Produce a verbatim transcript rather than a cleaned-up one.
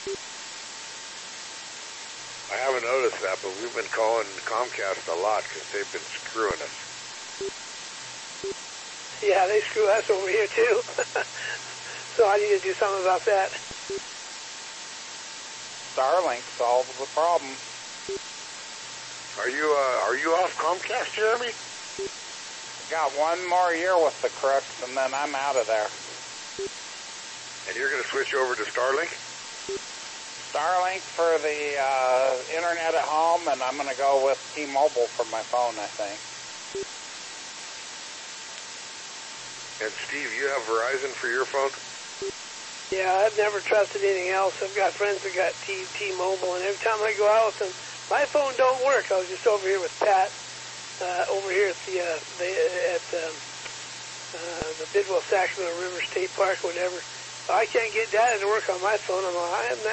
I haven't noticed that, but we've been calling Comcast a lot because they've been screwing us. Yeah, they screw us over here too. So I need to do something about that. Starlink solves the problem. Are you uh, are you off Comcast, Jeremy? Got one more year with the crooks, and then I'm out of there. And you're going to switch over to Starlink? Starlink for the uh, internet at home, and I'm going to go with T-Mobile for my phone, I think. And Steve, you have Verizon for your phone? Yeah, I've never trusted anything else. I've got friends that got T T-Mobile, and every time I go out with them, my phone don't work. I was just over here with Pat, uh, over here at the uh, the at um, uh, the Bidwell Sacramento River State Park, or whatever. I can't get data to work on my phone. I'm like, I'm